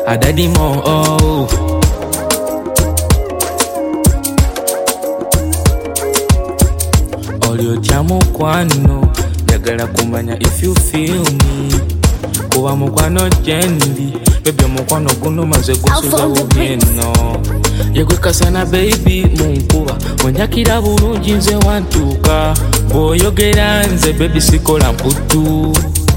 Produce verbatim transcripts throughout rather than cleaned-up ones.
adadi mo oh. Olio tiamo kwano jagala kumanya if you feel me kuba mukwano jendi baby mukwano guno maze gusuza ubweno yegwe kasana baby munkuba onyakira bulungi nze wantuka boyogera nze baby sikola mputu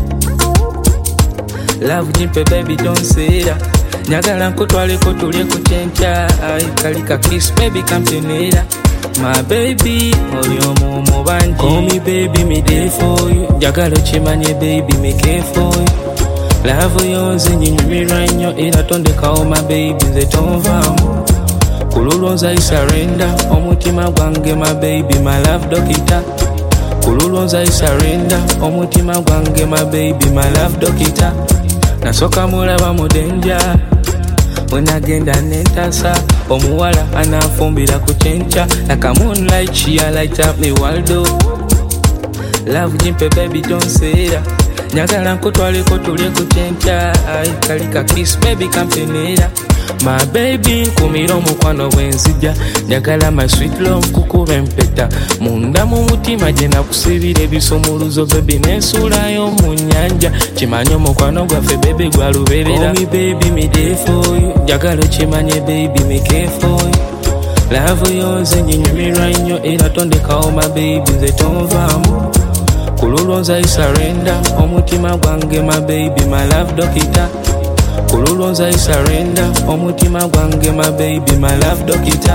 love jimpe baby don't say that nyagala nkutwale ko tulye ku chencha ai kalika kiss baby kampenera my baby olio momo banji call me baby me there for you jagala chimanye baby me care for you love yours nyinyumiranyo era tondekawo my baby nze tonvamu kululonza I surrender omutima gwange my baby my love dokita kululonza I surrender omutima gwange my baby my love dokita nasoka mulaba mudenja wenagenda nentasa omuwala anafumbira ku chencha like a moonlight she light up me world love jimpe baby don't say that nyagala nkutwale ko tulye ku chencha ai kalika kiss baby kampenera my baby kumira omukwano bwenzija nyagala my sweet love kukuba empeta munda mu mutima gye nakusibira ebisomuluzo baby nesulayo mu nyanja kimanye omukwano gwaffe baby gwaluberera me baby me there for you njagala kimanye baby me care for you love yours nyinyumira nnyo era tondekawo my baby nze tonvamu kululonza I surrender omutima gwange my baby my love dokita kululonza I surrender omutima gwange my baby my love dokita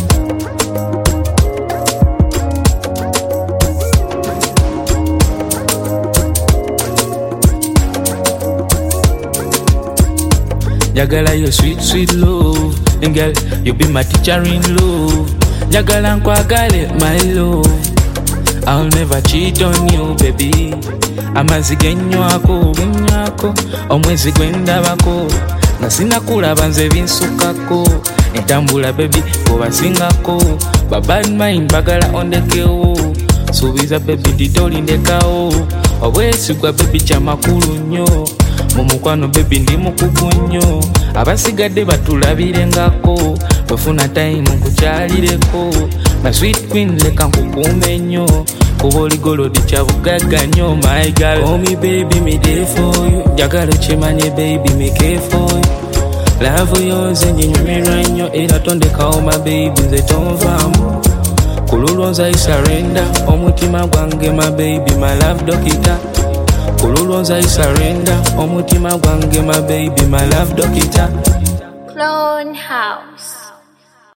Jagala your sweet sweet love and girl you be my teacher in love Jagala nkwagale my love I'll never cheat on you baby amazigenyo ako bunyako omwezi gwendabako nasina kulaba nze binsukako entambula baby obasingako ba bad mind bagala ondekewo subiza baby didolindekawo obwesigwa baby kyamakulu nnyo mu mukwano baby ndi mukugu nnyo abasigadde batulabirengako bwefuna time nkukyalireko my sweet queen leka nkukuume nnyo kuba oligolodi kyabugagga nnyo my girl call me baby me there for you njagala kimanye baby me care for you love yours nyinyumira nnyo era tondekawo my baby nze tonvamu kululonza I surrender omutima gwange my baby my love dokita kululonza I surrender omutima gwange my baby my love dokita Clone House.